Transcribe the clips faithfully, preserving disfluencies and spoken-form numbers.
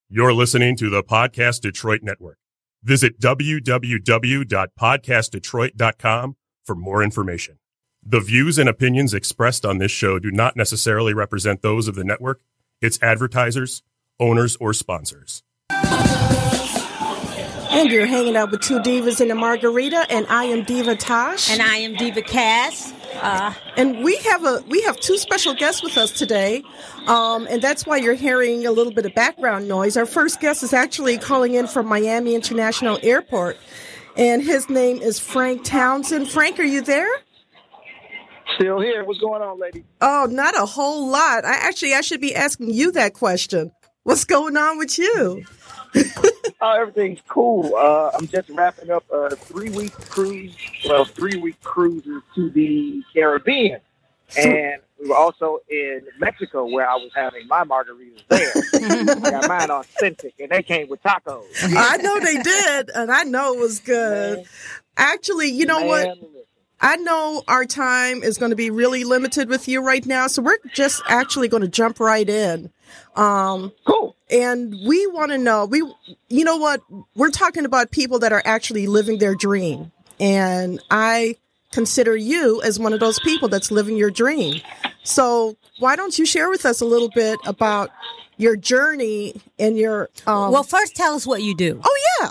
You're listening to the Podcast Detroit Network. Visit w w w dot podcast detroit dot com for more information. The views and opinions expressed on this show do not necessarily represent those of the network, its advertisers, owners, or sponsors. And you're hanging out with two divas in a margarita, and I am Diva Tosh. And I am Diva Cass. Uh, and we have a we have two special guests with us today, um, and that's why you're hearing a little bit of background noise. Our first guest is actually calling in from Miami International Airport, and his name is Frank Townsend. Frank, are you there? Still here. What's going on, lady? Oh, not a whole lot. I actually I should be asking you that question. What's going on with you? Oh, everything's cool. Uh, I'm just wrapping up a three-week cruise, well, three-week cruises to the Caribbean. And we were also in Mexico where I was having my margaritas there. I got mine authentic, and they came with tacos. I know they did, and I know it was good. Man. Actually, you know Man. what? I know our time is going to be really limited with you right now, so we're just actually going to jump right in. Um, cool. And we want to know, we, you know what, we're talking about people that are actually living their dream. And I consider you as one of those people that's living your dream. So why don't you share with us a little bit about your journey and your... Um, well, first tell us what you do. Oh, yeah.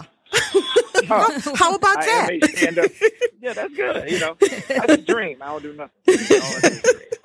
how, how about I that? Am a stand-up. Yeah, that's good. You know, that's a dream. I don't do nothing. You know,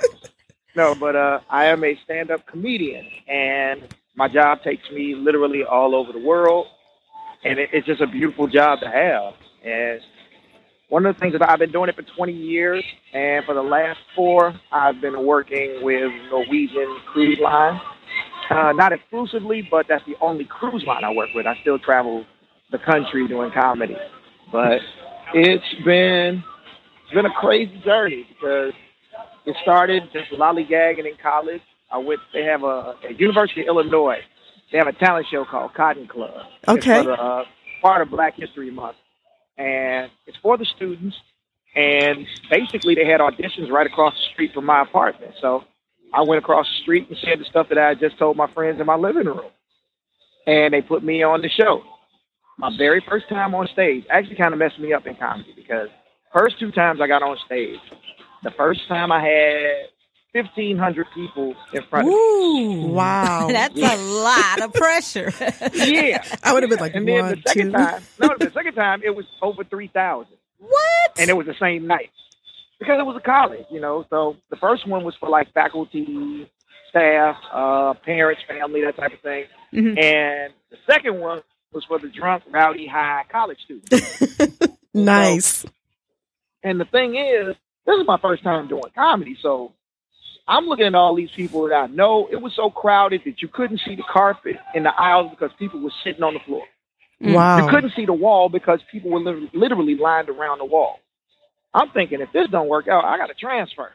no, but uh, I am a stand-up comedian, and my job takes me literally all over the world, and it, it's just a beautiful job to have. And one of the things that I've been doing it for twenty years, and for the last four, I've been working with Norwegian Cruise Line. Uh, not exclusively, but that's the only cruise line I work with. I still travel the country doing comedy, but it's been it's been a crazy journey because it started just lollygagging in college. I went. They have a at University of Illinois. They have a talent show called Cotton Club. Okay. It's for the, uh, part of Black History Month, and it's for the students. And basically, they had auditions right across the street from my apartment. So I went across the street and said the stuff that I just told my friends in my living room, and they put me on the show. My very first time on stage actually kind of messed me up in comedy because first two times I got on stage, the first time I had fifteen hundred people in front of me. Ooh, wow. That's yeah. a lot of pressure. Yeah. I would have been like, and then one, the second two. time, no, the second time it was over three thousand. What? And it was the same night because it was a college, you know. So the first one was for like faculty, staff, uh, parents, family, that type of thing. Mm-hmm. And the second one was for the drunk, rowdy, high college students. Nice. So, and the thing is, this is my first time doing comedy, so I'm looking at all these people that I know. It was so crowded that you couldn't see the carpet in the aisles because people were sitting on the floor. Wow. You couldn't see the wall because people were li- literally lined around the wall. I'm thinking, if this don't work out, I got to transfer.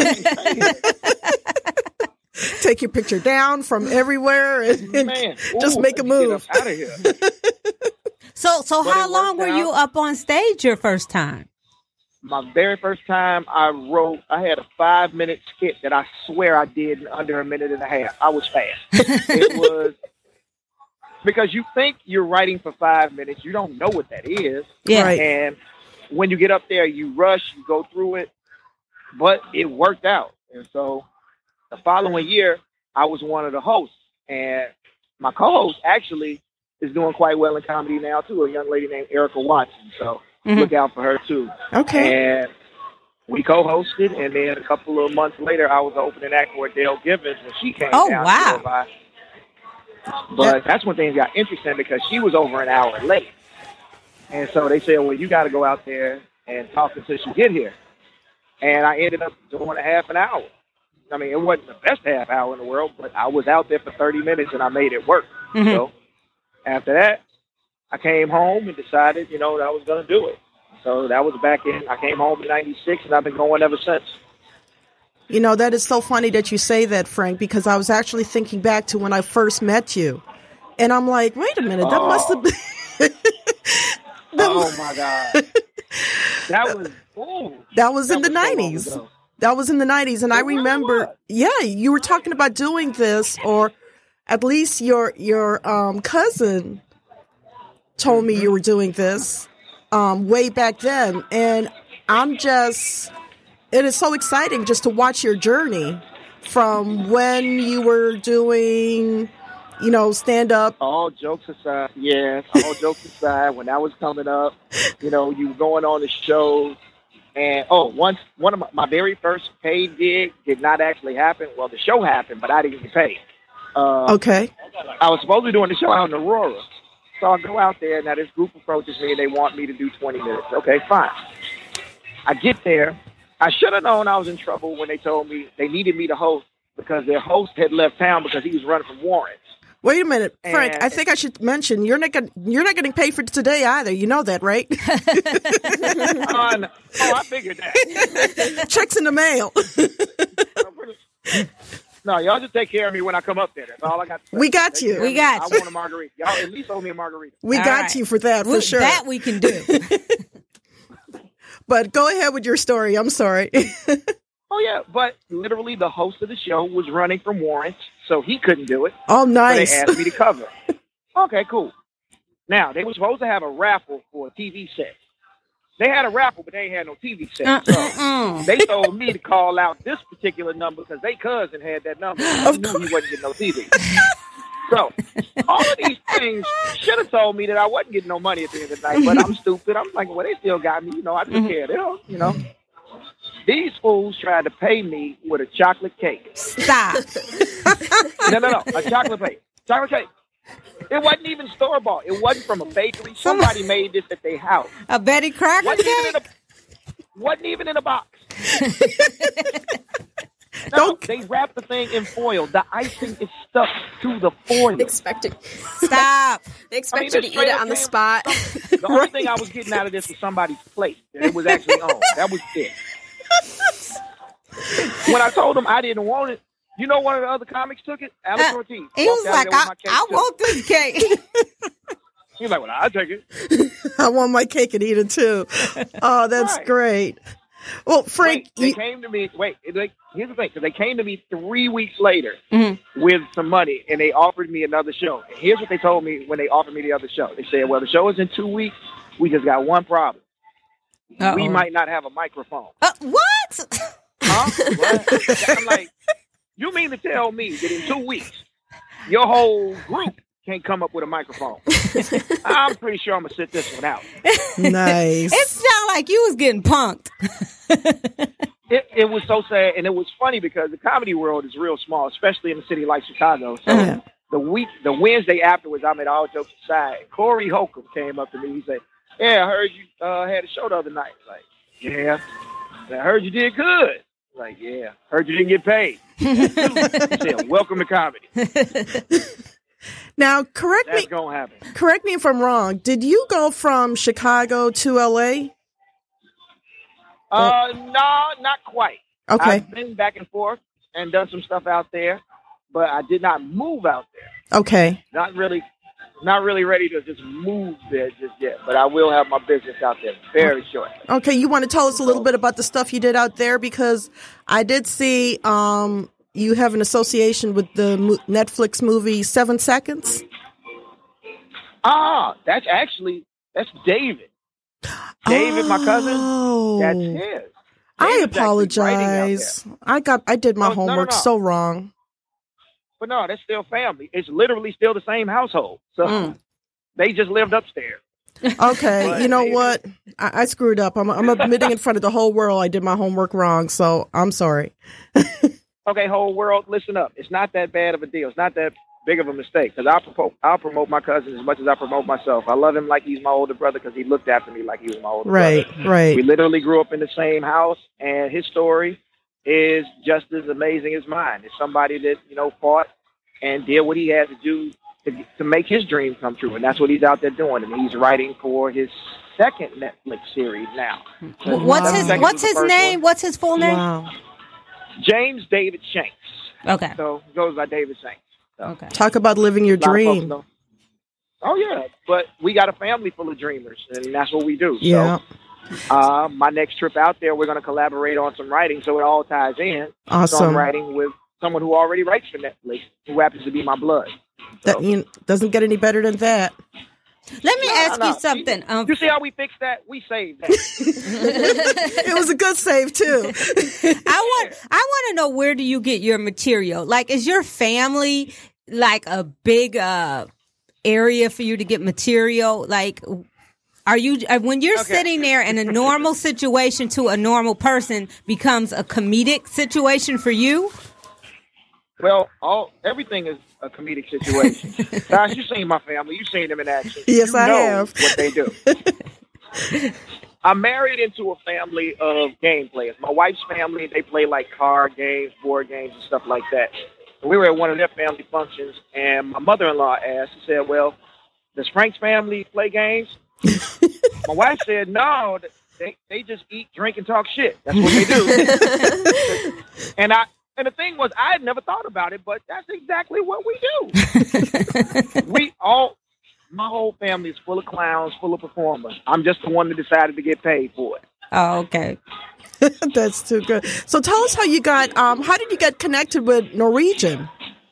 Take your picture down from everywhere and, and Man, just ooh, make a move. Get up out of here. So, so But how long were out. you up on stage your first time? My very first time I wrote, I had a five minute skit that I swear I did in under a minute and a half. I was fast. It was because you think you're writing for five minutes. You don't know what that is. Yeah. Right. And when you get up there, you rush, you go through it, but it worked out. And so the following year, I was one of the hosts, and my co-host actually is doing quite well in comedy now too, a young lady named Erica Watson. So mm-hmm. look out for her too. Okay. And we co-hosted, and then a couple of months later, I was the opening act for Dale Givens when she came oh, down. wow. To by. But that's when things got interesting because she was over an hour late. And so they said, well, you got to go out there and talk until she get here. And I ended up doing a half an hour. I mean, it wasn't the best half hour in the world, but I was out there for thirty minutes and I made it work. Mm-hmm. So after that, I came home and decided, you know, that I was going to do it. So that was back in, I came home in ninety-six and I've been going ever since. You know, that is so funny that you say that, Frank, because I was actually thinking back to when I first met you. And I'm like, wait a minute, that oh. must have been... Oh, my God. That was, ooh, that was that in the was so nineties. long ago. That was in the nineties. And It I really remember, was. yeah, you were talking about doing this, or at least your your um, cousin told me you were doing this um, way back then, and I'm just it is so exciting just to watch your journey from when you were doing, you know, stand up. All jokes aside, yes, all jokes aside, when I was coming up, you know, you were going on the shows. And, oh, once, one of my, my very first paid gig did not actually happen. Well, the show happened, but I didn't get paid. Uh, Okay. I was supposed to be doing the show out in Aurora. So I go out there, now this group approaches me, and they want me to do twenty minutes. Okay, fine. I get there. I should have known I was in trouble when they told me they needed me to host because their host had left town because he was running from Warren. Wait a minute, Frank. And- I think I should mention you're not get, you're not getting paid for today either. You know that, right? uh, no. Oh, I figured that. Checks in the mail. No, y'all just take care of me when I come up there. That's all I got to say. We got Take you. care We of me. got I you. want a margarita. Y'all at least owe me a margarita. We All got right. you for that, for We- sure. That we can do. But go ahead with your story. I'm sorry. Oh, yeah, but literally the host of the show was running from Warren, so he couldn't do it. Oh, So nice. they asked me to cover. Okay, cool. Now, they were supposed to have a raffle for a T V set. They had a raffle, but they ain't had no T V set. Uh, So uh-uh. they told me to call out this particular number because they cousin had that number. I Of knew he wasn't getting no T V. So all of these things should have told me that I wasn't getting no money at the end of the night, but I'm stupid. I'm like, well, they still got me. You know, I took care of them, you know. These fools tried to pay me with a chocolate cake. Stop. No, no, no. A chocolate cake. Chocolate cake. It wasn't even store-bought. It wasn't from a bakery. Somebody made this at their house. A Betty Crocker Wasn't even in cake? a, wasn't even in a box. No, Don't- they wrapped the thing in foil. The icing is stuck to the foil. Expecting Stop. they expect I mean, you it to eat straight it up on the came- spot. The only thing I was getting out of this was somebody's plate that it was actually on. That was it. When I told them I didn't want it, you know, one of the other comics took it. Alex Uh, Ortiz. He was walked out like, there with I, my cake, I too. want this cake. He was like, well, I'll take it. I want my cake and eat it too. Oh, that's Right. great. Well, Frank, Wait, they you, came to me. Wait, it- like, here's the thing. Because they came to me three weeks later Mhm. with some money, and they offered me another show. And here's what they told me when they offered me the other show. They said, well, the show is in two weeks. We just got one problem. Uh-oh. We might not have a microphone. Uh, what? Huh? What? I'm like, you mean to tell me that in two weeks, your whole group can't come up with a microphone? I'm pretty sure I'm going to sit this one out. nice. It sounded like you was getting punked. It, it was so sad, and it was funny because the comedy world is real small, especially in a city like Chicago. So Uh-huh. the week, the Wednesday afterwards, I made all jokes aside. Corey Holcomb came up to me. He said, "Yeah, I heard you uh, had a show the other night." Like, yeah. I heard you did good. Like, yeah. Heard you didn't get paid. He said, "Welcome to comedy." Now, correct That's me. gonna happen. Correct me if I'm wrong. Did you go from Chicago to L A? Uh, no, not quite. Okay. I've been back and forth and done some stuff out there, but I did not move out there. Okay. Not really, not really ready to just move there just yet. But I will have my business out there very shortly. Okay. You want to tell us a little bit about the stuff you did out there? Because I did see um, you have an association with the mo- Netflix movie Seven Seconds. Ah, that's actually that's David. David, my cousin. Oh. That's his. I David's actually writing out apologize. I got I did my No, no, no, homework no. so wrong. But no, that's still family. It's literally still the same household. So Mm. they just lived upstairs. Okay, But you know David- what? I, I screwed up. I'm, I'm admitting in front of the whole world I did my homework wrong, so I'm sorry. Okay, whole world, listen up. It's not that bad of a deal. It's not that big of a mistake because I'll promote, I'll promote my cousin as much as I promote myself. I love him like he's my older brother because he looked after me like he was my older Right, brother. right. We literally grew up in the same house, and his story is just as amazing as mine. It's somebody that, you know, fought and did what he had to do to, to make his dream come true, and that's what he's out there doing. And he's writing for his second Netflix series now. What's Wow. his Second What's was the his first name? one. What's his full name? Wow. James David Shanks. Okay. So he goes by David Shanks. So. Okay. Talk about living your A lot of folks dream. know. Oh yeah, but we got a family full of dreamers, and that's what we do. Yeah. So, uh, my next trip out there, we're going to collaborate on some writing, so it all ties in. So I'm Awesome. writing with someone who already writes for Netflix, who happens to be my blood. So, That you know, doesn't get any better than that. Let me no, ask no. you something. Um, You see how we fixed that? We saved that. It was a good save too. I want I want to know, where do you get your material? Like, is your family like a big uh area for you to get material? Like, are you uh, when you're Okay. sitting there and a normal situation to a normal person becomes a comedic situation for you? Well, all everything is a comedic situation. Guys, you've seen my family. You've seen them in action. Yes, you I know have. what they do. I'm married into a family of game players. My wife's family, they play like card games, board games, and stuff like that. We were at one of their family functions, and my mother-in-law asked, she said, well, does Frank's family play games? My wife said, no, they, they just eat, drink, and talk shit. That's what they do. and I and the thing was, I had never thought about it, but that's exactly what we do. we all, my whole family is full of clowns, full of performers. I'm just the one that decided to get paid for it. Oh, okay. That's too good. So tell us how you got. Um, how did you get connected with Norwegian?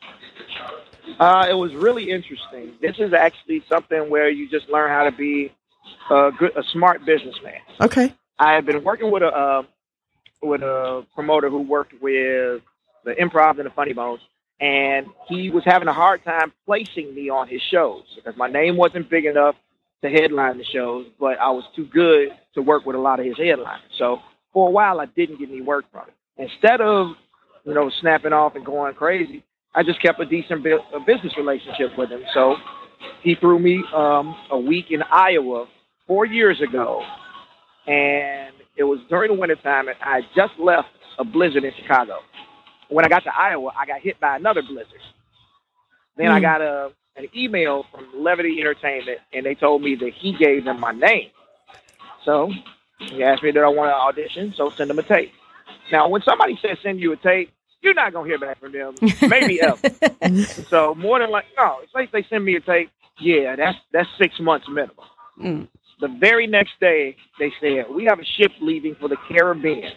Uh, it was really interesting. This is actually something where you just learn how to be a good, a smart businessman. Okay. I had been working with a uh, with a promoter who worked with the Improv and the Funny Bones, and he was having a hard time placing me on his shows because my name wasn't big enough to headline the shows, but I was too good to work with a lot of his headliners. So for a while, I didn't get any work from it. Instead of, you know, snapping off and going crazy, I just kept a decent bu- a business relationship with him. So he threw me um, a week in Iowa four years ago, and it was during the wintertime, and I just left a blizzard in Chicago. When I got to Iowa, I got hit by another blizzard. Then Mm. I got a an email from Levity Entertainment, and they told me that he gave them my name. So he asked me that I want to audition, so send them a tape. Now, when somebody says send you a tape, you're not going to hear back from them, maybe ever. So more than like, no, it's like they send me a tape, yeah, that's that's six months minimum. Mm. The very next day, they said, we have a ship leaving for the Caribbean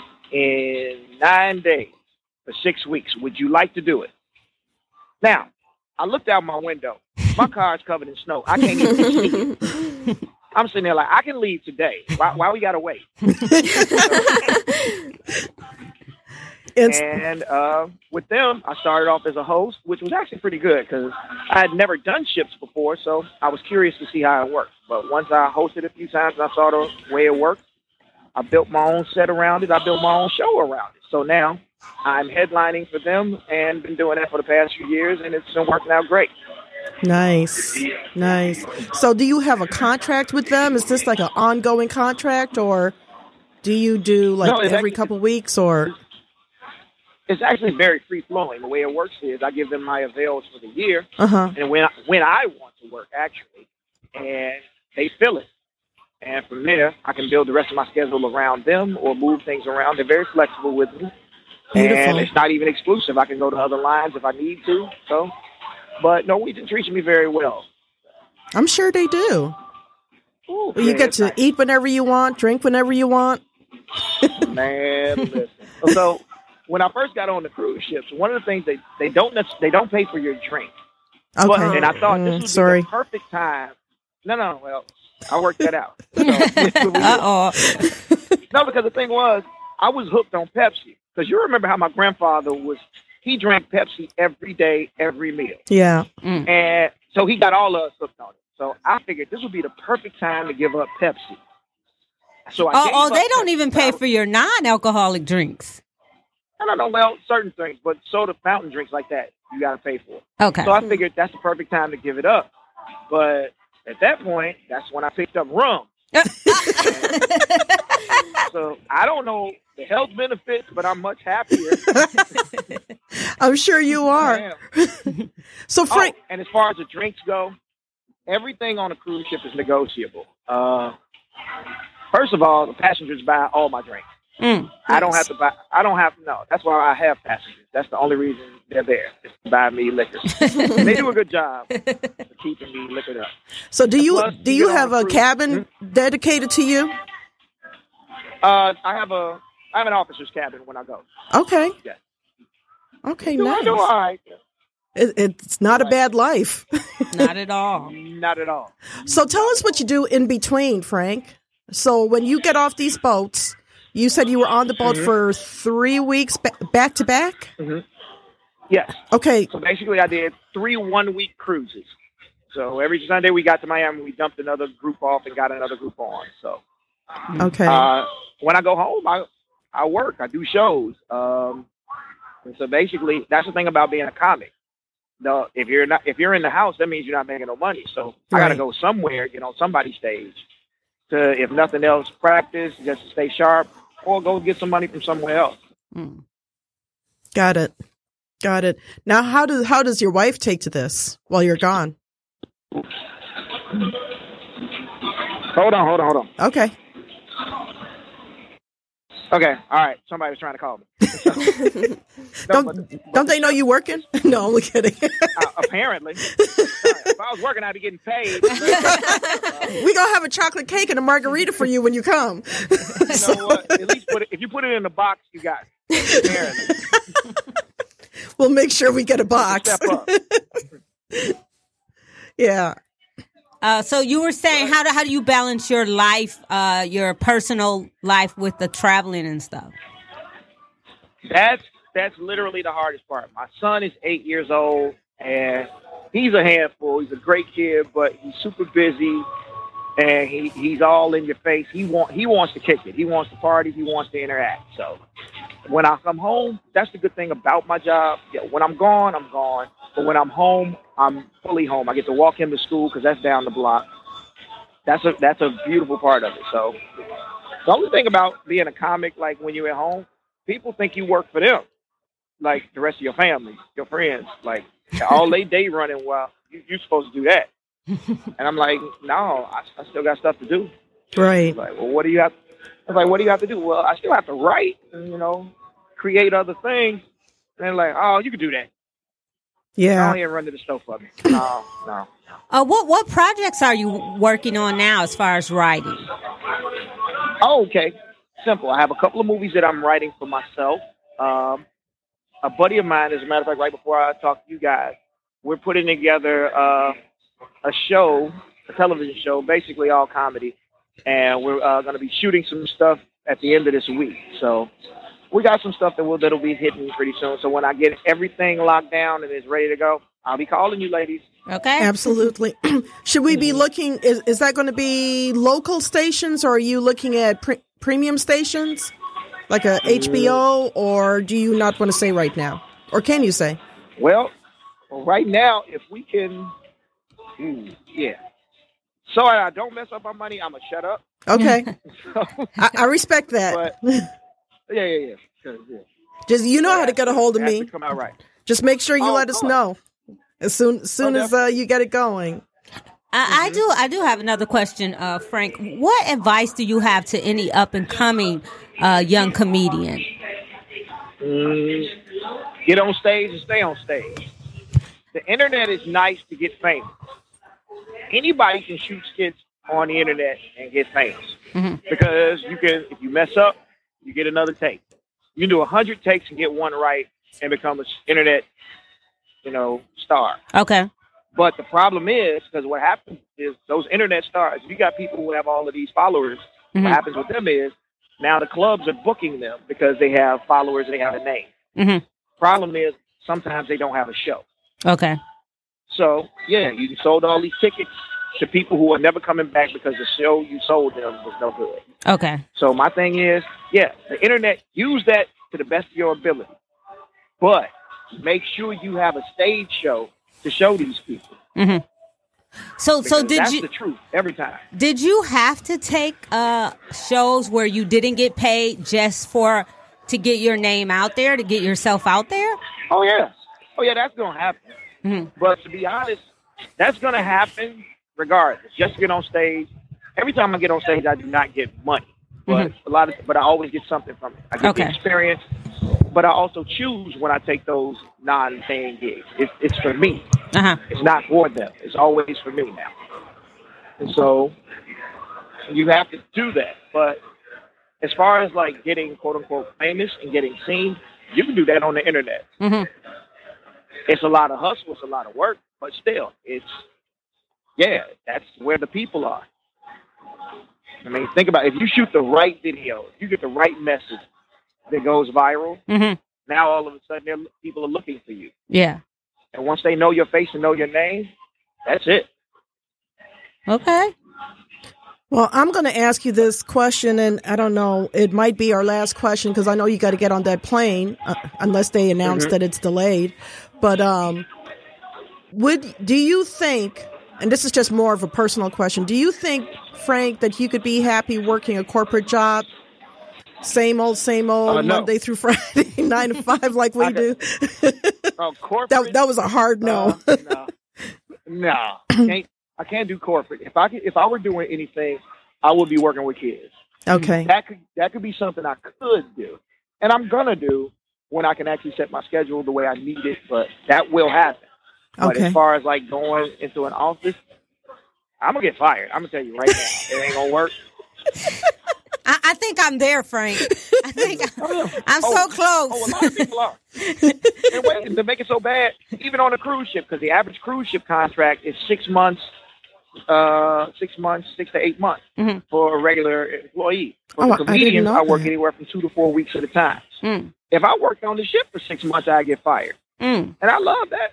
in nine days for six weeks. Would you like to do it? Now, I looked out my window. My car is covered in snow. I can't even see it. I'm sitting there like, I can leave today. Why, why we got to wait? It's, And uh, with them, I started off as a host, which was actually pretty good because I had never done ships before, so I was curious to see how it worked. But once I hosted a few times and I saw the way it worked, I built my own set around it. I built my own show around it. So now I'm headlining for them and been doing that for the past few years, and it's been working out great. nice, nice. So do you have a contract with them? Is this like an ongoing contract, or do you do like No, it's every actually- couple of weeks, or? It's actually very free-flowing. The way it works is I give them my avails for the year, Uh-huh. and when I, when I want to work, actually, and they fill it. And from there, I can build the rest of my schedule around them or move things around. They're very flexible with me. Beautiful. And it's not even exclusive. I can go to other lines if I need to. So, but Norwegian treats me very well. I'm sure they do. Ooh, You man, get it's to nice. eat whenever you want, drink whenever you want. Man, listen. So when I first got on the cruise ships, one of the things they, they don't nec- they don't pay for your drink. Okay. But, and I thought this Mm, would sorry. be the perfect time. No, no, well, I worked that out. So, this is what we did. Uh-oh. No, because the thing was, I was hooked on Pepsi. Because you remember how my grandfather was, he drank Pepsi every day, every meal. Yeah. And so he got all of us hooked on it. So I figured this would be the perfect time to give up Pepsi. So I Oh, gave oh, up they don't Pepsi. even pay for your non-alcoholic drinks. I don't know, well, certain things, but soda fountain drinks like that, you got to pay for. Okay. So I figured that's the perfect time to give it up. But at that point, that's when I picked up rum. So I don't know the health benefits, but I'm much happier. I'm sure you I are. am. So, Frank, Oh, and as far as the drinks go, everything on a cruise ship is negotiable. Uh, first of all, the passengers buy all my drinks. Mm. I don't have to buy. I don't have no. That's why I have passengers. That's the only reason they're there is to buy me liquor. And they do a good job of keeping me liquored up. so do you Plus, do you you get on have the a cruise- cabin dedicated to you? Uh, I have a I have an officer's cabin when I go. Okay. Okay, doing, nice. doing all right. It, it's not a bad life. Not at all. Not at all. So tell us what you do in between, Frank. So when you get off these boats, you said you were on the boat mm-hmm. for three weeks ba- back to back? Mm-hmm. Yes. Okay. So basically I did three one-week cruises. So every Sunday we got to Miami, we dumped another group off and got another group on. So okay. Uh, when I go home, I, I work. I do shows. Um, and so basically that's the thing about being a comic. No, if you're not, if you're in the house, that means you're not making no money. So right. I got to go somewhere, get on somebody's stage to, if nothing else, practice just to stay sharp, or go get some money from somewhere else. Mm. Got it, got it. Now, how does how does your wife take to this while you're gone? Hold on, hold on, hold on. Okay. Okay, all right. Somebody was trying to call me. don't no, but, but, don't they know you working? No, I'm kidding. uh, apparently, uh, if I was working, I'd be getting paid. uh, we gonna have a chocolate cake and a margarita for you when you come. You know what? At least put it, if you put it in a box, you got it. Apparently, we'll make sure we get a box. Step up. Yeah. Uh, so you were saying, how do how do you balance your life, uh, your personal life with the traveling and stuff? That's that's literally the hardest part. My son is eight years old, and he's a handful. He's a great kid, but he's super busy, and he, he's all in your face. He want he wants to kick it. He wants to party. He wants to interact. So when I come home, that's the good thing about my job. Yeah, when I'm gone, I'm gone. But when I'm home, I'm fully home. I get to walk him to school because that's down the block. That's a that's a beautiful part of it. So the only thing about being a comic, like when you're at home, people think you work for them, like the rest of your family, your friends. Like all they day running, well, you, you're supposed to do that. And I'm like, no, I, I still got stuff to do. Right. Like, well, what do you have? I was like, what do you have to do? Well, I still have to write and, you know, create other things. And they're like, oh, you can do that. Yeah. Don't even run to the stove for me. No, no. Uh, what what projects are you working on now as far as writing? Oh, okay. Simple. I have a couple of movies that I'm writing for myself. Um, a buddy of mine, as a matter of fact, right before I talk to you guys, we're putting together uh, a show, a television show, basically all comedy. And we're uh, going to be shooting some stuff at the end of this week. So we got some stuff that will that'll be hitting pretty soon. So when I get everything locked down and it's ready to go, I'll be calling you ladies. Okay. Absolutely. Should we be looking, is, is that going to be local stations, or are you looking at pre- premium stations like a H B O, or do you not want to say right now? Or can you say? Well, well right now, if we can, mm, yeah. So I don't mess up my money, I'm going to shut up. Okay. so, I, I respect that. But, yeah, yeah, yeah. yeah. Just, you know how to get a hold of me. Come out right. Just make sure you oh, let us oh. know as soon as soon oh, as uh, you get it going. I, mm-hmm. I do. I do have another question, uh, Frank. What advice do you have to any up and coming uh, young comedian? Mm, get on stage and stay on stage. The internet is nice to get famous. Anybody can shoot skits on the internet and get famous mm-hmm. because you can. If you mess up, you get another take. You can do a hundred takes and get one right and become an internet, you know, star. Okay. But the problem is, because what happens is those internet stars, if you got people who have all of these followers, mm-hmm. what happens with them is now the clubs are booking them because they have followers and they have a name. Mm-hmm. Problem is sometimes they don't have a show. Okay. So, yeah, you sold all these tickets to people who are never coming back because the show you sold them was no good. Okay. So my thing is, yeah, the internet, use that to the best of your ability. But make sure you have a stage show to show these people. Mm-hmm. So, because so did that's you? That's the truth every time. Did you have to take uh, shows where you didn't get paid just for to get your name out there, to get yourself out there? Oh yeah, oh yeah, that's gonna happen. Mm-hmm. But to be honest, that's gonna happen regardless. Just to get on stage. Every time I get on stage, I do not get money, but mm-hmm. a lot of, but I always get something from it. I get okay. the experience. But I also choose when I take those non-paying gigs. It's, it's for me. Uh-huh. It's not for them. It's always for me now. And so you have to do that. But as far as like getting quote unquote famous and getting seen, You can do that on the internet. Mm-hmm. It's a lot of hustle. It's a lot of work, but still, it's yeah. That's where the people are. I mean, think about it. If you shoot the right video, if you get the right message that goes viral. Mm-hmm. Now all of a sudden, people are looking for you. Yeah. And once they know your face and know your name, that's it. Okay. Well, I'm going to ask you this question, and I don't know, it might be our last question because I know you got to get on that plane uh, unless they announce mm-hmm. that it's delayed. But um, would do you think, and this is just more of a personal question, do you think, Frank, that you could be happy working a corporate job? Same old, same old, uh, no. Monday through Friday, nine to five, like we do. uh, corporate, that that was a hard no. Uh, no, no, I can't. I can't do corporate. If I could, if I were doing anything, I would be working with kids. Okay, that could that could be something I could do, and I'm gonna do when I can actually set my schedule the way I need it. But that will happen. But okay. as far as like going into an office, I'm gonna get fired. I'm gonna tell you right now, it ain't gonna work. I, I think I'm there, Frank. I think I'm, I'm oh, so close. Oh, a lot of people are. And wait, to make it so bad, even on a cruise ship, because the average cruise ship contract is six months, uh, six months, six to eight months mm-hmm. for a regular employee. For oh, the comedians, I, I work that. anywhere from two to four weeks at a time. Mm. If I worked on the ship for six months, I get fired. Mm. And I love that.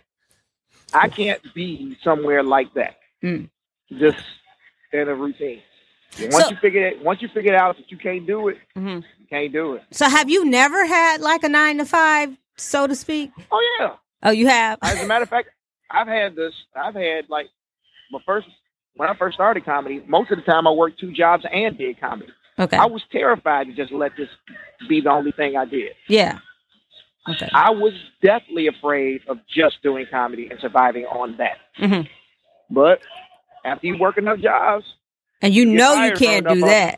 I can't be somewhere like that. Mm. Just in a routine. Once so, you figure it, once you figure it out that you can't do it, mm-hmm. you can't do it. So have you never had like a nine to five, so to speak? Oh yeah. Oh, you have. As a matter of fact, I've had this. I've had like my first when I first started comedy. Most of the time, I worked two jobs and did comedy. Okay. I was terrified to just let this be the only thing I did. Yeah. Okay. I was deathly afraid of just doing comedy and surviving on that. Mm-hmm. But after you work enough jobs. And you know you can't do that.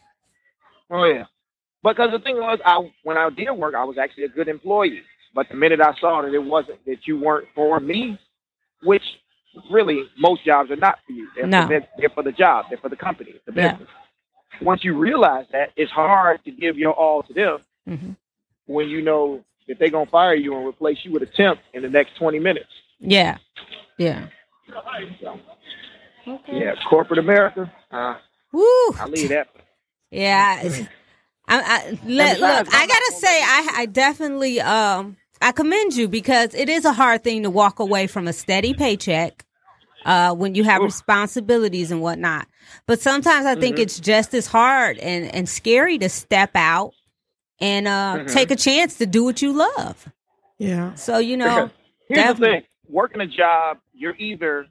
Oh, yeah. Because the thing was, I when I did work, I was actually a good employee. But the minute I saw that it wasn't, that you weren't for me, which really most jobs are not for you. They're, no. for, they're for the job. They're for the company, the business. Yeah. Once you realize that, it's hard to give your all to them mm-hmm. when you know that they're going to fire you and replace you with a temp in the next twenty minutes. Yeah. Yeah. So, okay. Yeah, corporate America. Uh, Woo. I'll leave that. Yeah. I, I, let, look, I gotta say, I, I definitely, um, I commend you because it is a hard thing to walk away from a steady paycheck, uh, when you have Oof. responsibilities and whatnot. But sometimes I think mm-hmm. it's just as hard and, and scary to step out and, uh, mm-hmm. take a chance to do what you love. Yeah. So, you know, here's definitely. the thing, working a job, you're either,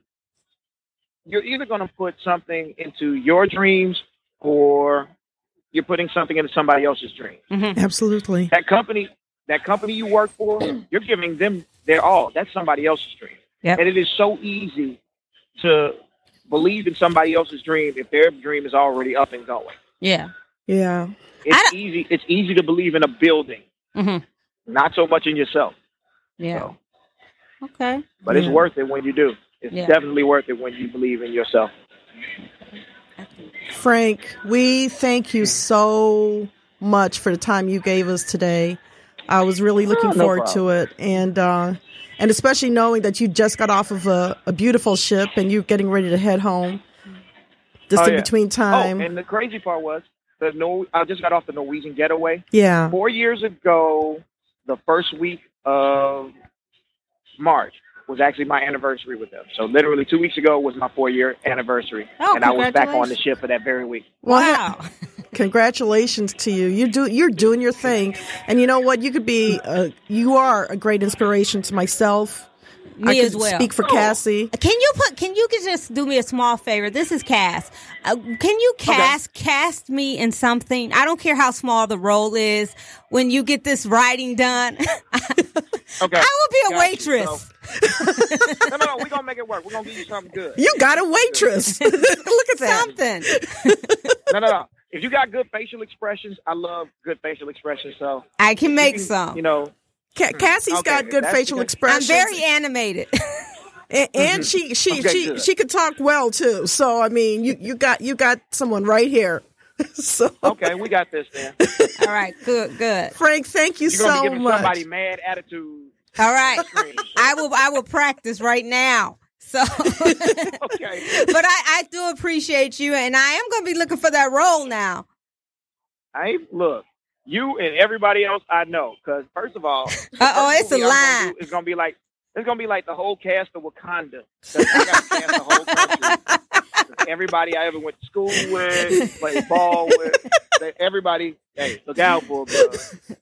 you're either going to put something into your dreams or you're putting something into somebody else's dream. Mm-hmm. Absolutely. That company, that company you work for, you're giving them their all. That's somebody else's dream. Yep. And it is so easy to believe in somebody else's dream if their dream is already up and going. Yeah. Yeah. It's easy. It's easy to believe in a building, mm-hmm. not so much in yourself. Yeah. So, okay. But yeah. it's worth it when you do. It's yeah. definitely worth it when you believe in yourself. Frank, we thank you so much for the time you gave us today. I was really looking oh, no forward problem. to it. And uh, and especially knowing that you just got off of a, a beautiful ship and you're getting ready to head home. Just oh, in yeah. between time. Oh, and the crazy part was, the Nor- I just got off the Norwegian Getaway. Yeah. Four years ago, the first week of March was actually my anniversary with them. So literally two weeks ago was my four-year anniversary. Oh, and I was back on the ship for that very week. Wow. Congratulations to you. You do, you're doing your thing. And you know what? You could be, a, you are a great inspiration to myself. Me I as well. Speak for oh. Cassie. Can you put? Can you just do me a small favor? This is Cass. Uh, can you cast okay. cast me in something? I don't care how small the role is. When you get this writing done, okay. I will be a got waitress. So. no, no, no. We're gonna make it work. We're gonna give you something good. You got a waitress. Look at that. Something. no, no, no. If you got good facial expressions, I love good facial expressions. So I can make you can, some. You know. Ca- Cassie's okay, got good facial good. expressions. I'm very animated. and, and she she okay, she good. she could talk well too. So I mean, you, you got you got someone right here. So Okay, we got this then. All right, good, good. Frank, thank you You're gonna so be giving much. somebody mad attitude. All right, Screen. I will. I will practice right now. So, Okay. but I, I do appreciate you, and I am going to be looking for that role now. I ain't look. You and everybody else I know, because first of all, Uh-oh, it's a line. It's gonna be like it's gonna be like the whole cast of Wakanda. 'Cause I gotta cast the whole country. Everybody I ever went to school with, played ball with, they- everybody. Hey, look out for bro.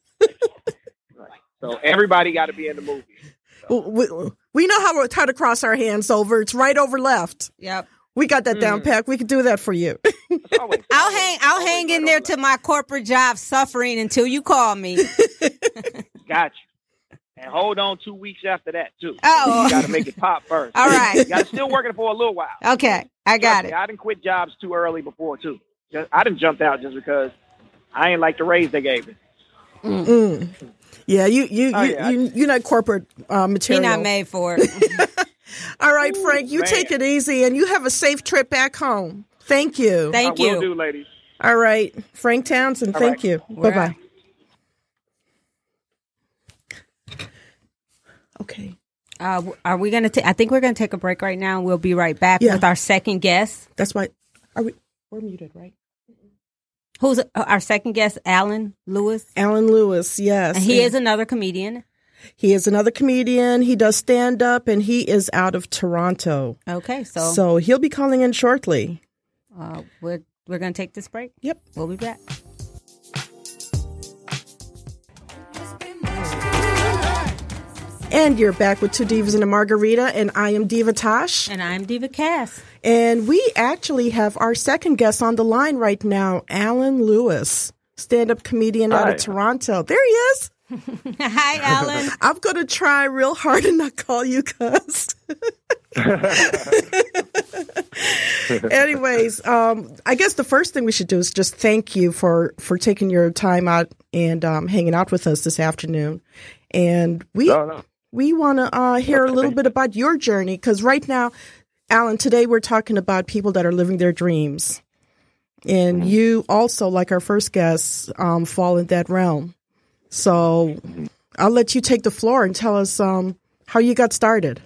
So everybody got to be in the movie. We, we know how, how to cross our hands over. It's right over left. Yep. We got that down Mm. pat. We can do that for you. It's always- I'll always- hang. I'll always hang in right there on to left. my corporate job, suffering until you call me. Got you. And hold on two weeks after that too. Oh. You got to make it pop first. All right. You got to still working for a little while. Okay, I got Trust me, it. I didn't quit jobs too early before too. Just, I didn't jump out just because I ain't like the raise they gave me. Mm. Yeah, you you Oh, you, yeah. you you're not corporate uh, He material. not made for it. All right, Frank, you man. take it easy and you have a safe trip back home. Thank you. Thank I will you. do, ladies. All right, Frank Townsend. All thank right. you. We're Bye out. bye. Okay. Uh, w- are we gonna? ta- I think we're gonna take a break right now. We'll be right back Yeah. with our second guest. That's why. Are we? We're muted, right? Who's uh, our second guest? Alan Lewis. Alan Lewis. Yes, And he And is another comedian. He is another comedian. He does stand up, and he is out of Toronto. Okay, so, So he'll be calling in shortly. uh, we're we're gonna take this break. Yep. We'll be back. And you're back with Two Divas and a Margarita, and I am Diva Tosh. And I'm Diva Cass. And we actually have our second guest on the line right now, Alan Lewis, stand-up comedian out Hi. of Toronto. There he is. Hi, Alan. I'm going to try real hard and not call you cuss. Anyways, um, I guess the first thing we should do is just thank you for, for taking your time out and um, hanging out with us this afternoon. And we No, no. we want to uh, hear a Okay, little thank bit about your journey, because right now, Alan, today we're talking about people that are living their dreams. And Mm-hmm. you also, like our first guest, um, fall in that realm. So I'll let you take the floor and tell us um, how you got started.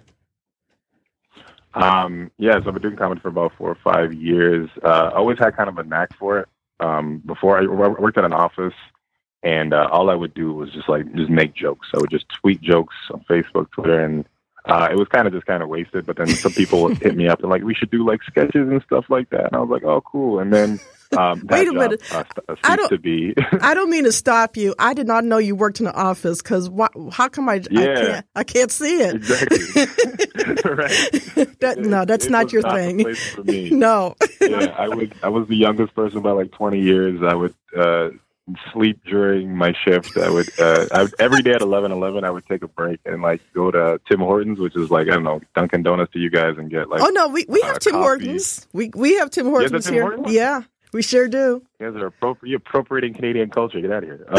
Um, yeah, so I've been doing comedy for about four or five years. Uh, I always had kind of a knack for it. Um, before I, I worked at an office, and uh, all I would do was just like just make jokes. I would just tweet jokes on Facebook, Twitter, and uh, it was kind of just kind of wasted. But then some people hit me up and like, we should do like sketches and stuff like that. And I was like, oh, cool. And then um, that Wait a job, minute. Uh, st- uh, I ceased don't- to be. I don't mean to stop you. I did not know you worked in the office, because how come I, I Yeah. can't I can't see it? Exactly. Right. That, no, that's It not was your not the thing. place for me. No. Yeah, I was I was the youngest person by like twenty years. I would uh, sleep during my shift. I would, uh, I would every day at eleven eleven. I would take a break and like go to Tim Hortons, which is like I don't know Dunkin' Donuts to you guys, and get like Oh no, we, we have uh, Tim coffee. Hortons. We we have Tim Hortons Tim here. Hortons? Yeah, we sure do. You guys are appropri- you're appropriating Canadian culture. Get out of here.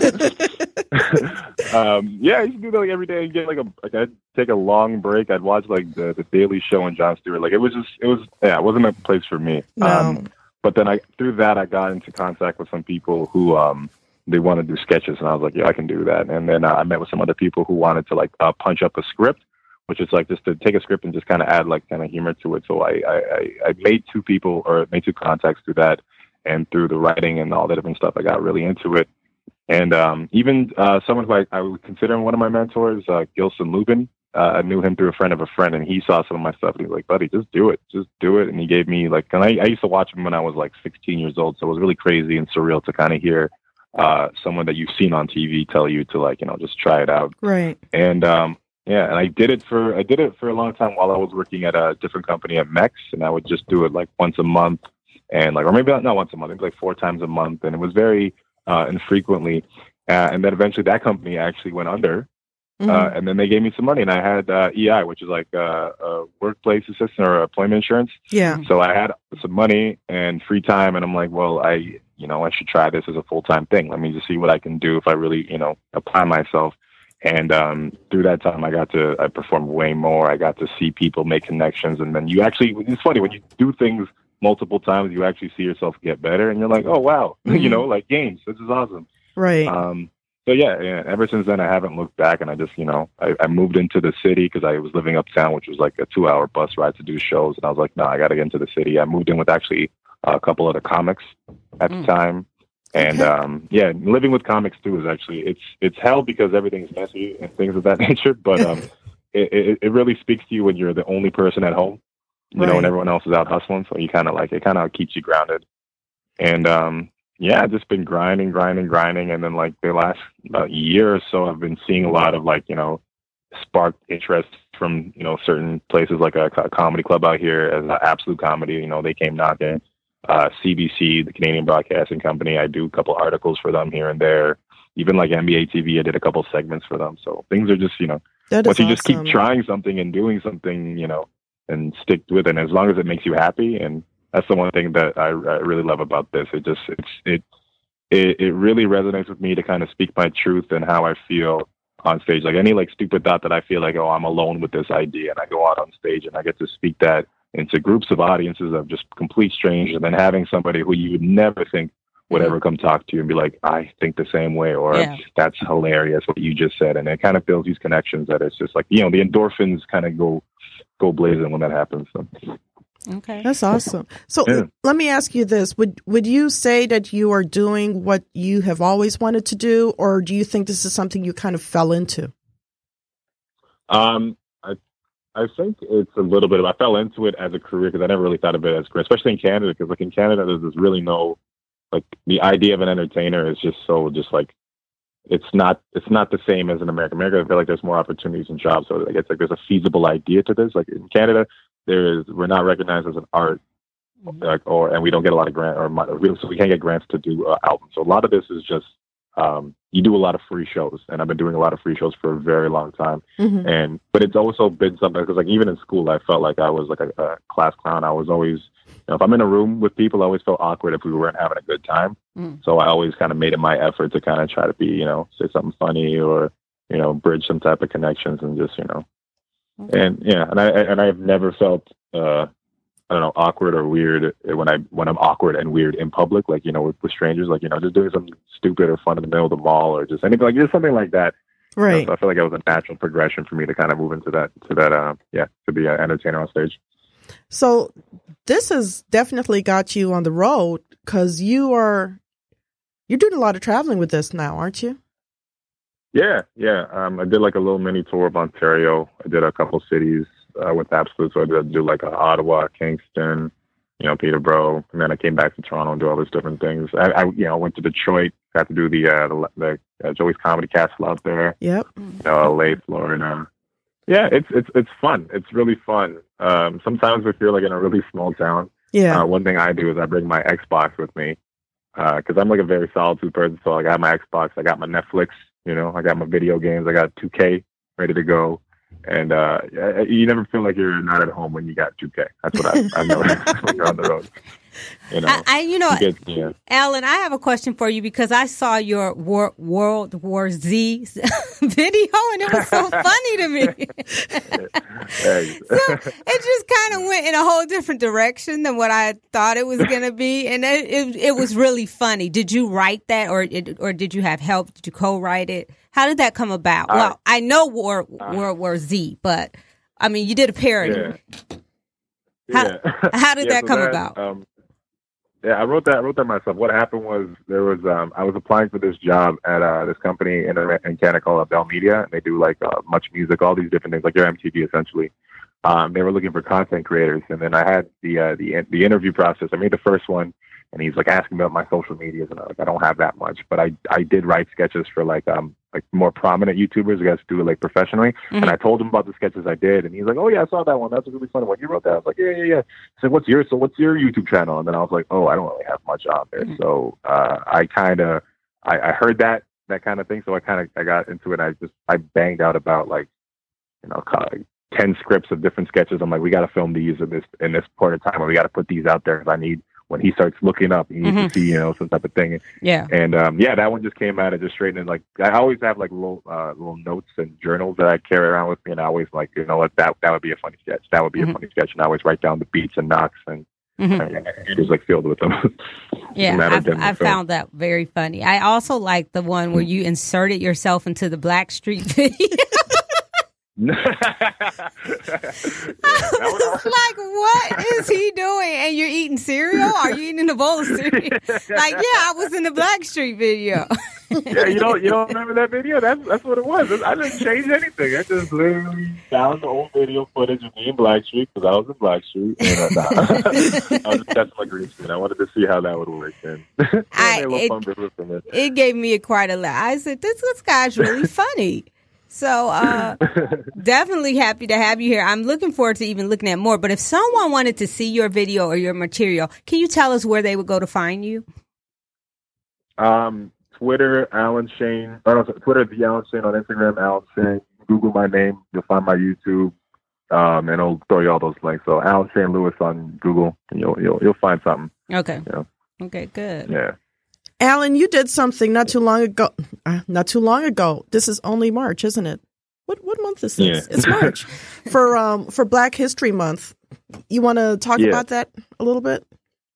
Uh, um, yeah, I used to do that like every day and get like a like I'd take a long break. I'd watch like the, the Daily Show and Jon Stewart. Like it was just it was yeah, it wasn't a place for me. No. Um, but then I through that I got into contact with some people who um they wanted to do sketches, and I was like, yeah, I can do that. And then uh, I met with some other people who wanted to like uh, punch up a script, which is like just to take a script and just kind of add like kind of humor to it. So I, I, I, I made two people or made two contacts through that, and through the writing and all that different stuff, I got really into it. And um, even uh, someone who I, I would consider one of my mentors, uh, Gilson Lubin, uh, I knew him through a friend of a friend, and he saw some of my stuff, and he was like, buddy, just do it, just do it. And he gave me like, and I, I used to watch him when I was like sixteen years old, so it was really crazy and surreal to kind of hear uh, someone that you've seen on T V tell you to like, you know, just try it out. Right. And um, yeah, and I did it for I did it for a long time while I was working at a different company at Mex, and I would just do it like once a month, and like or maybe not, not once a month, maybe like four times a month, and it was very uh, infrequently. Uh, and then eventually that company actually went under, Mhm. uh, and then they gave me some money, and I had uh, E I, which is like uh, a workplace assistant or employment insurance. Yeah. So I had some money and free time, and I'm like, well, I, you know, I should try this as a full-time thing. Let me just see what I can do if I really, you know, apply myself. And um, through that time, I got to, I performed way more. I got to see people make connections. And then you actually, it's funny, when you do things multiple times, you actually see yourself get better, and you're like, oh wow, mm-hmm. you know, like games. This is awesome. Right. Um, so yeah, yeah. Ever since then, I haven't looked back, and I just, you know, I, I moved into the city because I was living uptown, which was like a two-hour bus ride to do shows, and I was like, no, I got to get into the city. I moved in with actually a couple other comics at mm. the time, and okay. um, yeah, living with comics too is actually it's it's hell because everything's messy and things of that nature, but um, it, it it really speaks to you when you're the only person at home, you right. know, and everyone else is out hustling. So you kind of like it, kind of keeps you grounded, and um. Yeah, I've just been grinding, grinding, grinding. And then, like, the last about year or so, I've been seeing a lot of, like, you know, sparked interest from, you know, certain places like a, a comedy club out here as Absolute Comedy. You know, they came knocking. Uh, C B C, the Canadian Broadcasting Company, I do a couple articles for them here and there. Even, like, N B A T V, I did a couple segments for them. So things are just, you know, that once you awesome. just keep trying something and doing something, you know, and stick with it, and as long as it makes you happy. And that's the one thing that I, I really love about this. It just it's it, it it really resonates with me to kind of speak my truth and how I feel on stage. Like any like stupid thought that I feel like, oh, I'm alone with this idea, and I go out on stage and I get to speak that into groups of audiences of just complete strangers, and then having somebody who you would never think would ever come talk to you and be like, I think the same way, or yeah. that's hilarious what you just said. And it kind of builds these connections that it's just like, you know, the endorphins kind of go go blazing when that happens. So. Okay. That's awesome. So yeah. let me ask you this. Would would you say that you are doing what you have always wanted to do, or do you think this is something you kind of fell into? Um, I I think it's a little bit of, I fell into it as a career because I never really thought of it as a career, especially in Canada, because like in Canada, there's, there's really no, like the idea of an entertainer is just so just like, it's not it's not the same as in America. America, I feel like there's more opportunities and jobs. So like, it's like there's a feasible idea to this. Like in Canada, there is we're not recognized as an art, mm-hmm. like or and we don't get a lot of grant or money, so we can't get grants to do uh, albums. So a lot of this is just um, you do a lot of free shows, and I've been doing a lot of free shows for a very long time. Mm-hmm. And but it's also been something because like even in school, I felt like I was like a, a class clown. I was always, you know, if I'm in a room with people, I always felt awkward if we weren't having a good time. Mm. So I always kind of made it my effort to kind of try to be, you know, say something funny or, you know, bridge some type of connections and just, you know, okay. and yeah, and I and I've never felt uh, I don't know, awkward or weird when I when I'm awkward and weird in public, like, you know, with, with strangers, like, you know, just doing something stupid or fun in the middle of the mall or just anything like just something like that. Right. You know, so I feel like it was a natural progression for me to kind of move into that to that uh, yeah to be an entertainer on stage. So this has definitely got you on the road because you are you're doing a lot of traveling with this now, aren't you? Yeah, yeah. Um, I did like a little mini tour of Ontario. I did a couple cities uh, with Absolute. So I did do like uh, Ottawa, Kingston, you know, Peterborough, and then I came back to Toronto and do all these different things. I, I you know, went to Detroit, got to do the uh, the, the uh, Joey's Comedy Castle out there. Yep. You know, L A, Florida. Yeah, it's it's it's fun. It's really fun. Um, sometimes we feel like in a really small town. Yeah. Uh, one thing I do is I bring my Xbox with me because uh, I'm like a very solitude person. So like, I got my Xbox, I got my Netflix. You know, I got my video games. I got two K ready to go. And uh, you never feel like you're not at home when you got two K. That's what I, I know when you're on the road. You know, I, I you know, you get, yeah. Alan, I have a question for you because I saw your War, World War Z video and it was so funny to me. So it just kind of went in a whole different direction than what I thought it was going to be, and it, it it was really funny. Did you write that, or it, or did you have help? Did you co-write it? How did that come about? Uh, well, I know War, uh, World War Z, but I mean, you did a parody. Yeah. How, yeah. how did yeah, that so come that, about? Um, Yeah, I wrote that. I wrote that myself. What happened was there was um, I was applying for this job at uh, this company in, in Canada called Bell Media, and they do like uh, much music, all these different things, like your M T V essentially. Um, they were looking for content creators, and then I had the uh, the the interview process. I made the first one, and he's like asking me about my social medias, and I like I don't have that much, but I I did write sketches for like um like more prominent YouTubers who guys do it like professionally, mm-hmm. and I told him about the sketches I did, and he's like, oh yeah, I saw that one. That's a really funny one. You wrote that? I was like, yeah, yeah, yeah. He said, what's your so what's your YouTube channel? And then I was like, oh, I don't really have much on there. Mm-hmm. So uh, I kind of I, I heard that that kind of thing, so I kind of I got into it. And I just I banged out about like you know ten scripts of different sketches. I'm like, we got to film these in this in this point of time, or we got to put these out there because I need. When he starts looking up, he needs mm-hmm. to see, you know, some type of thing. Yeah. And um, yeah, that one just came out and just straightened it. Like I always have like little uh, little notes and journals that I carry around with me, and I always like, you know what, that that would be a funny sketch. That would be mm-hmm. a funny sketch, and I always write down the beats and knocks and Mm-hmm. And it was like filled with them. Yeah, I, I found that very funny. I also like the one where you inserted yourself into the Blackstreet video. I was like, what is he doing? And you're eating cereal? Are you eating a bowl of cereal? Like, yeah, I was in the Blackstreet video. Yeah, you don't you don't remember that video? That's that's what it was. I didn't change anything. I just literally found the old video footage of me in Blackstreet because I was in Blackstreet. And, uh, I was just testing my green screen. I wanted to see how that would work. And I, it, it. it gave me a quite a laugh. I said, this, this guy's really funny. So uh, definitely happy to have you here. I'm looking forward to even looking at more. But if someone wanted to see your video or your material, can you tell us where they would go to find you? Um, Twitter, Alan Shane. Oh, no, Twitter, the Alan Shane. On Instagram, Alan Shane. Google my name. You'll find my YouTube. Um, and it'll throw you all those links. So Alan Shane Lewis on Google, and you'll you'll you'll find something. Okay. You know? Okay. Good. Yeah. Alan, you did something not too long ago. Uh, not too long ago. This is only March, isn't it? What what month is this? Yeah. It's March for um for Black History Month. You want to talk yeah. about that a little bit?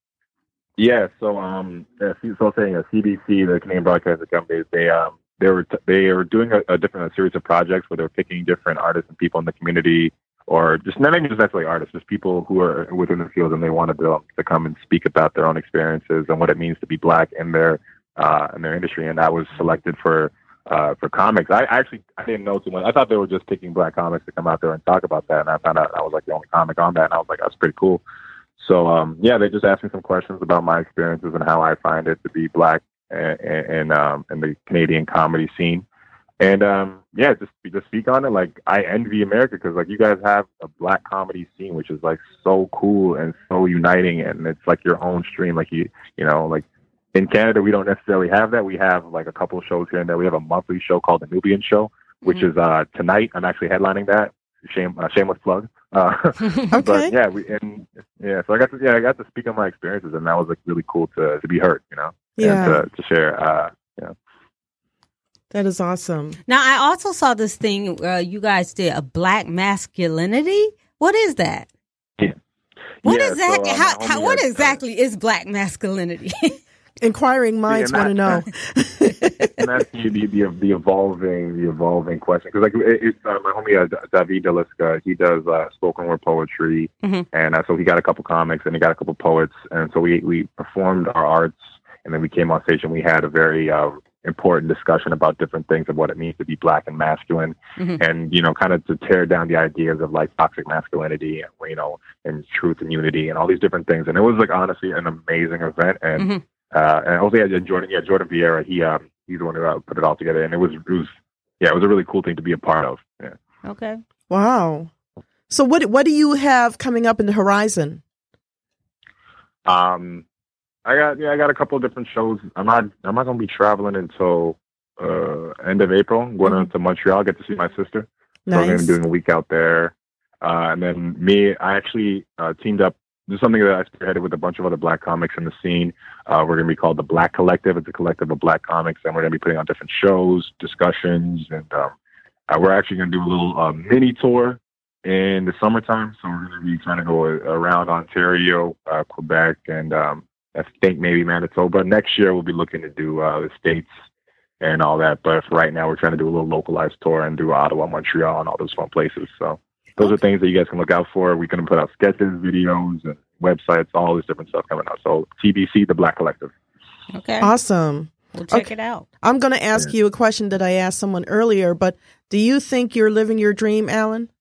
Yeah. So um, yeah, so saying a C B C, the Canadian Broadcasting Company, they um they were t- they were doing a, a different a series of projects where they were picking different artists and people in the community, or just not even just necessarily artists, just people who are within the field, and they wanted to, to come and speak about their own experiences and what it means to be Black in their uh, in their industry. And I was selected for uh, for comics. I actually I didn't know too much. I thought they were just picking Black comics to come out there and talk about that. And I found out I was like the only comic on that, and I was like, that's pretty cool. So um, yeah, they just asked me some questions about my experiences and how I find it to be Black and, and um, in the Canadian comedy scene. And, um, yeah, just, just speak on it. Like, I envy America because, like, you guys have a Black comedy scene, which is, like, so cool and so uniting. And it's, like, your own stream. Like, you, you know, like, in Canada, we don't necessarily have that. We have, like, a couple of shows here and there. We have a monthly show called The Nubian Show, which mm-hmm. is uh, tonight. I'm actually headlining that. Shame, uh, shameless plug. Uh, okay. But, yeah, we, and, yeah, so I got to, yeah, I got to speak on my experiences, and that was, like, really cool to, to be heard, you know, yeah. and to, to share, uh, you know. That is awesome. Now, I also saw this thing uh, you guys did, a Black masculinity. What is that? Yeah. What yeah, exactly? So, um, how, how, what has, exactly uh, is Black masculinity? Inquiring minds want to know. And that's the, the the the evolving the evolving question, because like it, it, uh, my homie uh, David Deliska, he does uh, spoken word poetry, mm-hmm. and uh, so he got a couple comics and he got a couple poets, and so we we performed our arts, and then we came on stage and we had a very uh, important discussion about different things of what it means to be Black and masculine, mm-hmm. and, you know, kind of to tear down the ideas of like toxic masculinity and, you know, and truth and unity and all these different things. And it was like honestly an amazing event. And mm-hmm. uh, and also yeah, Jordan, yeah, Jordan Vieira, he um, he's the one who uh, put it all together, and it was it was yeah, it was a really cool thing to be a part of. Yeah. Okay. Wow. So what what do you have coming up in the horizon? Um. I got yeah, I got a couple of different shows. I'm not I'm not gonna be traveling until uh, end of April. I'm going mm-hmm. to Montreal, get to see my sister. Nice. So I'm gonna be doing a week out there. Uh, and then me, I actually uh, teamed up. This is something that I spearheaded with a bunch of other Black comics in the scene. Uh, we're gonna be called the Black Collective. It's a collective of Black comics, and we're gonna be putting on different shows, discussions, and um, uh, we're actually gonna do a little uh, mini tour in the summertime. So we're gonna be trying to go around Ontario, uh, Quebec, and um, I think maybe Manitoba. Next year we'll be looking to do uh, the States and all that. But for right now, we're trying to do a little localized tour and do Ottawa, Montreal, and all those fun places. So those okay. are things that you guys can look out for. We're going to put out sketches, videos, and websites, all this different stuff coming out. So T B C, The Black Collective. Okay. Awesome. We'll check okay. it out. I'm going to ask yeah. you a question that I asked someone earlier, but do you think you're living your dream, Alan?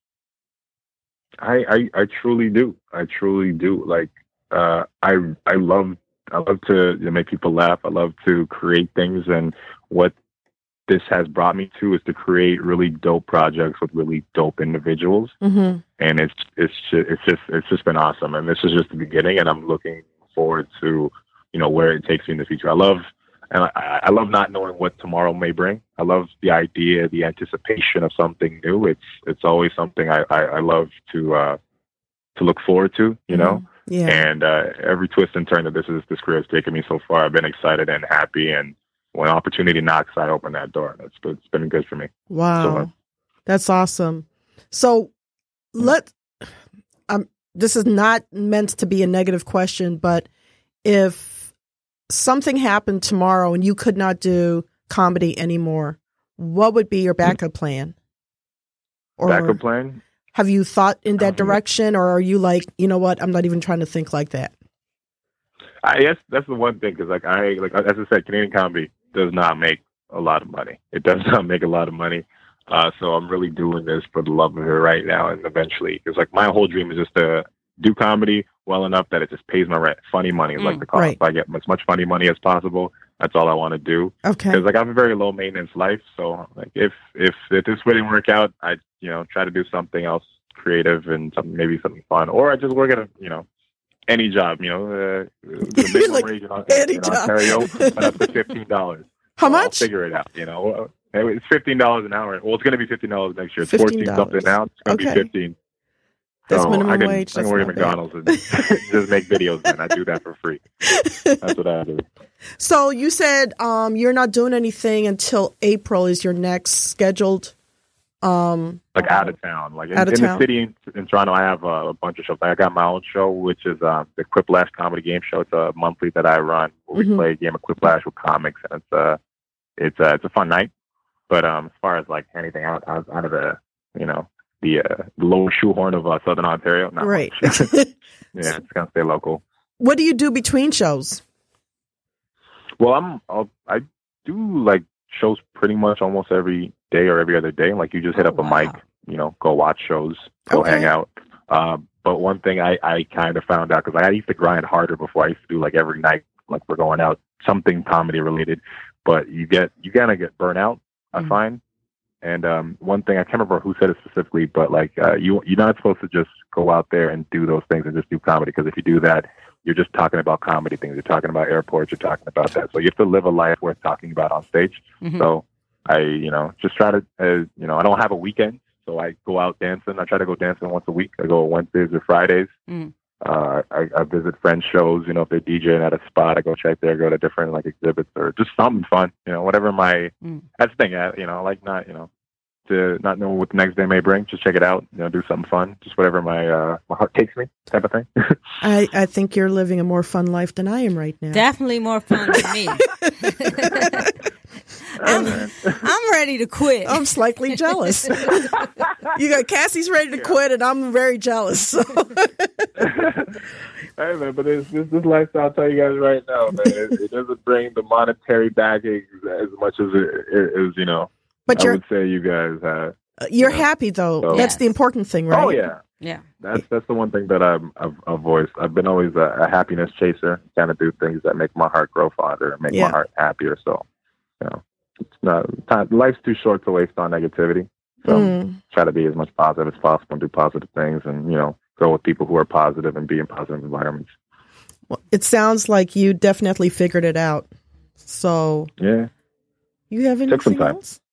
I, I, I truly do. I truly do. Like, Uh, I I love I love to you know, make people laugh. I love to create things, and what this has brought me to is to create really dope projects with really dope individuals. Mm-hmm. And it's it's just, it's just it's just been awesome. And this is just the beginning, and I'm looking forward to you know where it takes me in the future. I love and I, I love not knowing what tomorrow may bring. I love the idea, the anticipation of something new. It's it's always something I I, I love to uh, to look forward to. You know. Mm-hmm. Yeah. And uh, every twist and turn that this is this career has taken me so far, I've been excited and happy. And when opportunity knocks, I open that door. It's it's been good for me. Wow, so, uh, that's awesome. So let um this is not meant to be a negative question, but if something happened tomorrow and you could not do comedy anymore, what would be your backup plan? Or Backup plan? have you thought in that Um, direction, or are you like, you know what, I'm not even trying to think like that? I guess that's the one thing, because like I like as I said, Canadian comedy does not make a lot of money. It does not make a lot of money. Uh, so I'm really doing this for the love of it right now, and eventually, because like my whole dream is just to do comedy well enough that it just pays my rent. Funny money is like Mm, the cost. right. If I get as much funny money as possible, that's all I want to do. Okay. Because like I have a very low maintenance life, so like if if if this didn't work out, I you know try to do something else creative and something maybe something fun, or I just work at a you know any job. You know, uh, the minimum Like, wage in, any in job. Ontario went up to fifteen dollars. How I'll much? figure it out. You know, it's fifteen dollars an hour. Well, it's going to be fifteen dollars next year. It's fifteen fourteen dollars. something now. It's going to Okay. be fifteen. That's So minimum I can, wage. I That's can work not at bad. McDonald's and just make videos, and I do that for free. That's what I do. So you said um, you're not doing anything until April is your next scheduled. Um, Like out of town, like in, Out of in town. the city in, in Toronto, I have uh, a bunch of shows. Like, I got my own show, which is uh, the Quiplash Comedy Game Show. It's a monthly that I run where we Mhm. play a game of Quiplash with comics, and it's uh, it's uh, it's a fun night. But um, as far as like anything out out, out of the you know the, uh, the lower shoehorn of uh, Southern Ontario, not right. much. Yeah, it's gonna stay local. What do you do between shows? Well, I'm I'll, I do like shows pretty much almost every day or every other day. Like you just hit Oh, up a wow. mic, you know, go watch shows, go Okay. hang out. Uh, but one thing I, I kind of found out, because I used to grind harder before. I used to do like every night, like we're going out, something comedy related. But you get you gotta get burnt out, I Mhm. find. And um, one thing I can't remember who said it specifically, but like uh, you you're not supposed to just go out there and do those things and just do comedy, because if you do that, you're just talking about comedy things. You're talking about airports. You're talking about that. So you have to live a life worth talking about on stage. Mhm. So I, you know, just try to, uh, you know, I don't have a weekend, so I go out dancing. I try to go dancing once a week. I go Wednesdays or Fridays. Mm. Uh, I, I visit friends' shows. You know, if they're DJing at a spot, I go check there, go to different like exhibits or just something fun. You know, whatever my Mm. that's the thing. I, you know, I like not, you know, to not know what the next day may bring. Just check it out. You know, do something fun. Just whatever my uh, my heart takes me, type of thing. I, I think you're living a more fun life than I am right now. Definitely more fun than me. I'm, I'm ready to quit. I'm slightly jealous. You got Cassie's ready to quit, and I'm very jealous. So. Hey man, but this, this this lifestyle, I'll tell you guys right now, man, it, it doesn't bring the monetary backing as much as it is, you know. But I you're would say you guys have. you're yeah. happy though. So- That's the important thing, right? Oh yeah, Yeah. that's that's the one thing that I'm, I've I've voiced. I've been always a, a happiness chaser. Kind of do things that make my heart grow fonder, and make Yeah. my heart happier. So, you know, it's not time. Life's too short to waste on negativity. So Mm. try to be as much positive as possible and do positive things, and you know, go with people who are positive and be in positive environments. Well, it sounds like you definitely figured it out. So Yeah. you have Took some anything time. else?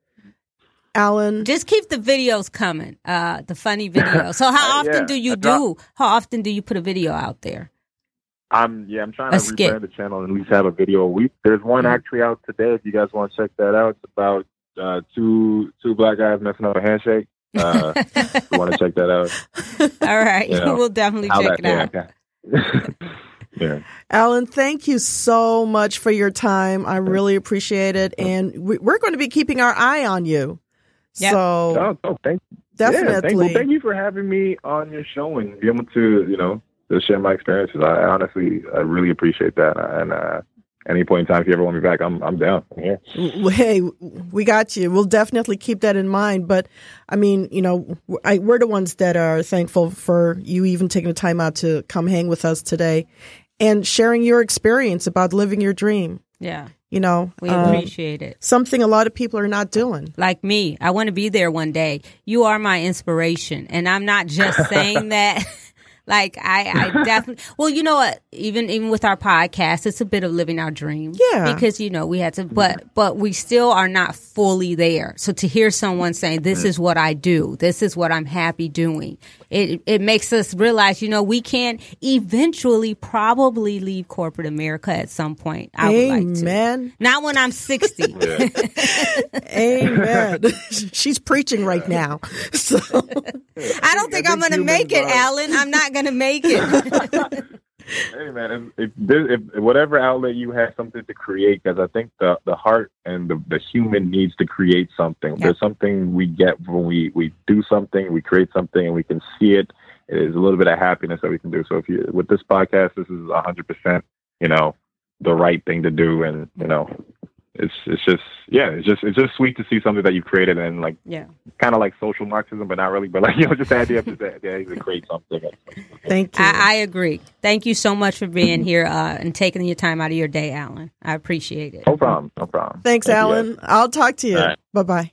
Alan, Just keep the videos coming, uh, the funny videos. So how Uh, often yeah, do you I drop- do? How often do you put a video out there? I'm yeah, I'm trying A to skit. rebrand the channel and at least have a video a week. There's one Mhm. actually out today. If you guys want to check that out, it's about uh, two two black guys messing up a handshake. Uh, if you want to check that out? All right, You know, we'll definitely How check that, it out. yeah, okay. yeah. Alan, thank you so much for your time. I really appreciate it, and we, we're going to be keeping our eye on you. Yep. So Oh, oh, thank Yeah, thank, definitely, well, thank you for having me on your show and be able to, you know, to share my experiences. I honestly, I really appreciate that. And uh, any point in time, if you ever want me back, I'm, I'm down. Yeah. W- Hey, we got you. We'll definitely keep that in mind. But I mean, you know, I, we're the ones that are thankful for you even taking the time out to come hang with us today and sharing your experience about living your dream. Yeah, You know, we um, appreciate it. something a lot of people are not doing. Like me, I want to be there one day. You are my inspiration, and I'm not just saying that. Like I, I definitely. Well, you know what? Even even with our podcast, it's a bit of living our dream. Yeah. Because you know we had to, but but we still are not fully there. So to hear someone saying, "This is what I do. This is what I'm happy doing," it it makes us realize, you know, we can eventually probably leave corporate America at some point. I would like to. Amen. Not when I'm sixty. Amen. She's preaching right now. So I don't think I I'm think going to make it, humans are- Alan. I'm not not going to make it. Hey man, if, if, if whatever outlet you have something to create, because I think the, the heart and the, the human needs to create something. Yep. There's something we get when we, we do something, we create something, and we can see it. It is a little bit of happiness that we can do. So if you with this podcast, this is one hundred percent, you know, the right thing to do, and you know, it's it's just yeah, it's just it's just sweet to see something that you created, and like yeah, kind of like social Marxism, but not really. But like you know, just the idea of just the idea to create something. Thank you. I, I agree. Thank you so much for being here uh, and taking your time out of your day, Alan. I appreciate it. No problem. No problem. Thanks, Thank Alan. you, I'll talk to you. All right. Bye bye.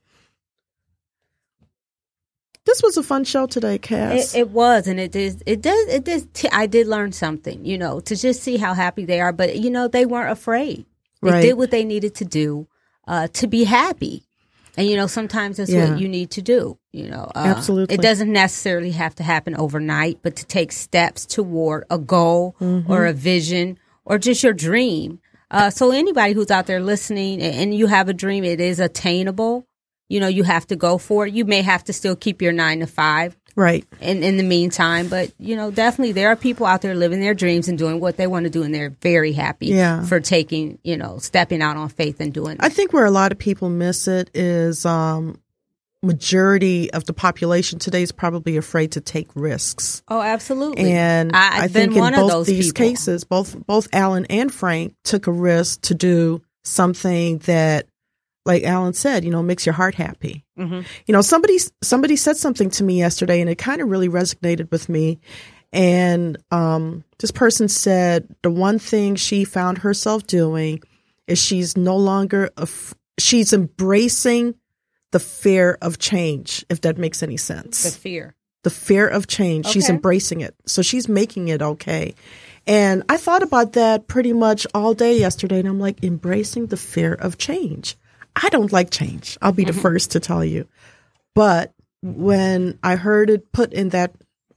This was a fun show today, Cass. It, it was, and it is. It does. It does. T- I did learn something, you know, to just see how happy they are. But you know, they weren't afraid. They Right. did what they needed to do uh, to be happy. And you know, sometimes that's Yeah. what you need to do. You know, uh, Absolutely. It doesn't necessarily have to happen overnight, but to take steps toward a goal Mm-hmm. or a vision or just your dream. Uh, so anybody who's out there listening and, and you have a dream, it is attainable. You know, you have to go for it. You may have to still keep your nine to five Right. in, in the meantime. But, you know, definitely there are people out there living their dreams and doing what they want to do. And they're very happy Yeah. for taking, you know, stepping out on faith and doing I it. think where a lot of people miss it is um, majority of the population today is probably afraid to take risks. Oh, absolutely. And I, I've I been think one in of both those these people. cases, both both Alan and Frank took a risk to do something that, like Alan said, you know, makes your heart happy. Mm-hmm. You know, somebody somebody said something to me yesterday, and it kind of really resonated with me. And um, this person said the one thing she found herself doing is she's no longer af- she's embracing the fear of change, if that makes any sense. The fear. The fear of change. She's Okay. embracing it. So she's making it okay. And I thought about that pretty much all day yesterday. And I'm like, embracing the fear of change. I don't like change. I'll be the first to tell you. But when I heard it put in that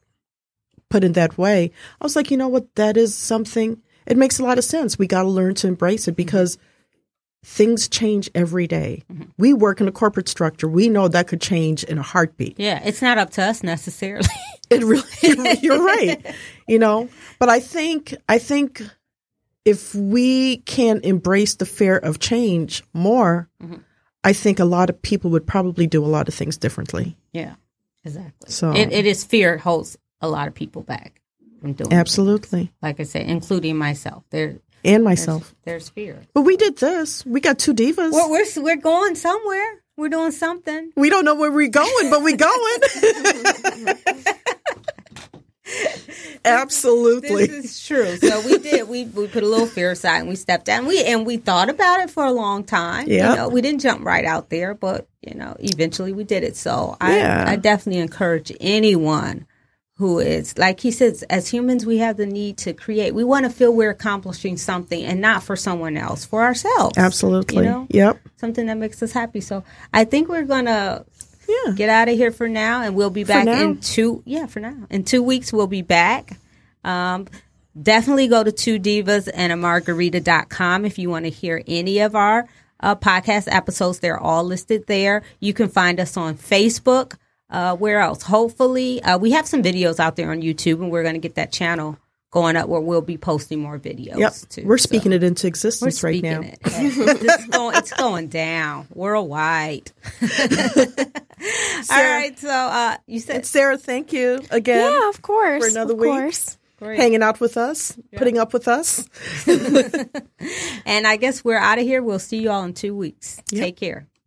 put in that way, I was like, you know what? That is something. It makes a lot of sense. We got to learn to embrace it because things change every day. We work in a corporate structure. We know that could change in a heartbeat. Yeah, it's not up to us necessarily. It really, you're right. You know, but I think, I think if we can embrace the fear of change more, Mm-hmm. I think a lot of people would probably do a lot of things differently. Yeah, exactly. So- it, it is fear holds a lot of people back from doing Absolutely. things. Like I said, including myself. There, And there's, myself. there's fear. But we did this. We got two divas. We're, we're we're going somewhere. We're doing something. we don't know where we're going, but we're going. Absolutely. This is true. So we did. We we put a little fear aside and we stepped down. We and we thought about it for a long time. Yeah. You know, we didn't jump right out there, but you know, eventually we did it. So Yeah. I I definitely encourage anyone who is, like he says, as humans we have the need to create. We want to feel we're accomplishing something and not for someone else, for ourselves. Absolutely. You know? Yep. Something that makes us happy. So I think we're gonna Yeah. get out of here for now, and we'll be back now? in two. Yeah, for now. In two weeks, we'll be back. Um, definitely go to two divas and a margarita dot com if you want to hear any of our uh, podcast episodes. They're all listed there. You can find us on Facebook. Uh, where else? Hopefully, uh, we have some videos out there on YouTube, and we're going to get that channel going up where we'll be posting more videos. Yep. Too. We're So- speaking it into we're existence right speaking now. it. it's, going, it's going down worldwide. All right. So uh, you said Sarah, thank you again Yeah, of course. for another of week. course. great. hanging out with us, putting up with us. And I guess we're out of here. We'll see you all in two weeks. Yep. Take care.